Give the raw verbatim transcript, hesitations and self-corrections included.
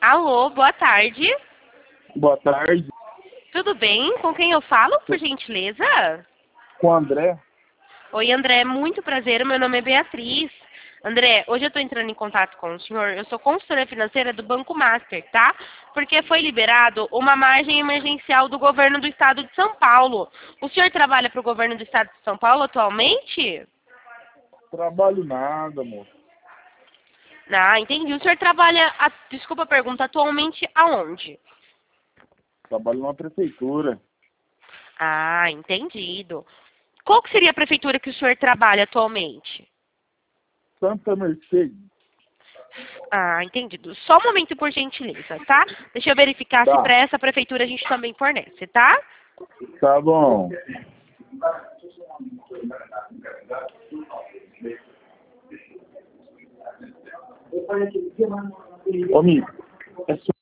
Alô, boa tarde. Boa tarde. Tudo bem? Com quem eu falo, por gentileza? Com o André. Oi, André. Muito prazer. Meu nome é Beatriz. André, hoje eu estou entrando em contato com o senhor. Eu sou consultora financeira do Banco Master, tá? Porque foi liberado uma margem emergencial do governo do estado de São Paulo. O senhor trabalha para o governo do estado de São Paulo atualmente? Trabalho nada, moço. Ah, entendi. O senhor trabalha, a- desculpa a pergunta, atualmente aonde? Trabalho numa prefeitura. Ah, entendido. Qual que seria a prefeitura que o senhor trabalha atualmente? Santa Mercedes. Ah, entendido. Só um momento, por gentileza, tá? Deixa eu verificar se Tá. para essa prefeitura a gente também fornece, tá? Tá bom. Ô, amigo, é só